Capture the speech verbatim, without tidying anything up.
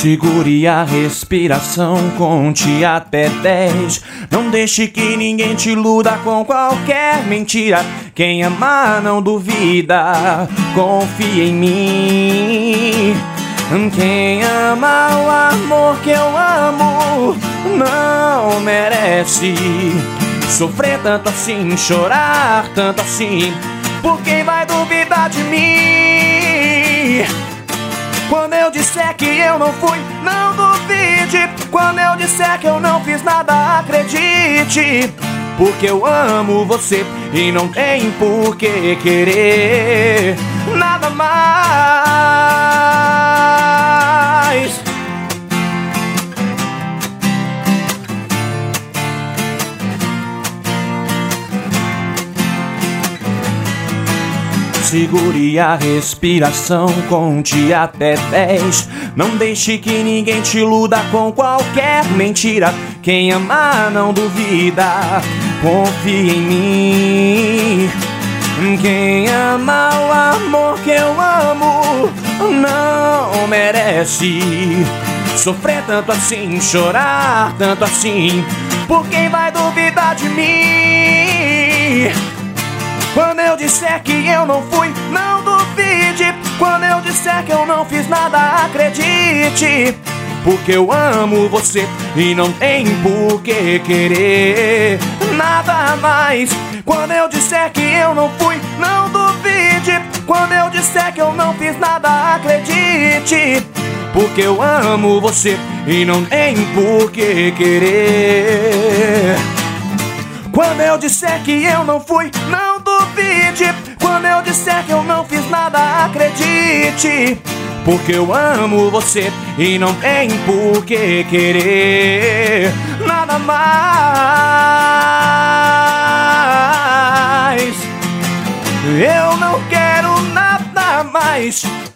Segure a respiração, conte até dez. Não deixe que ninguém te iluda com qualquer mentira. Quem amar não duvida, confia em mim. Quem ama o amor que eu amo não merece sofrer tanto assim, chorar tanto assim. Por quem vai duvidar de mim? Quando eu disser que eu não fui, não duvide. Quando eu disser que eu não fiz nada, acredite. Porque eu amo você e não tem por que querer nada mais. Segure a respiração, conte até dez. Não deixe que ninguém te iluda com qualquer mentira. Quem amar não duvida, confia em mim. Quem ama o amor que eu amo não merece sofrer tanto assim, chorar tanto assim. Por quem vai duvidar de mim? Quando eu disser que eu não fui, não duvide. Quando eu disser que eu não fiz nada, acredite. Porque eu amo você e não tem por que querer nada mais. Quando eu disser que eu não fui, não duvide. Quando eu disser que eu não fiz nada, acredite. Porque eu amo você e não tem por que querer. Quando eu disser que eu não fui, não duvide. Quando eu disser que eu não fiz nada, acredite. Porque eu amo você e não tem por que querer nada mais. Eu não quero nada mais.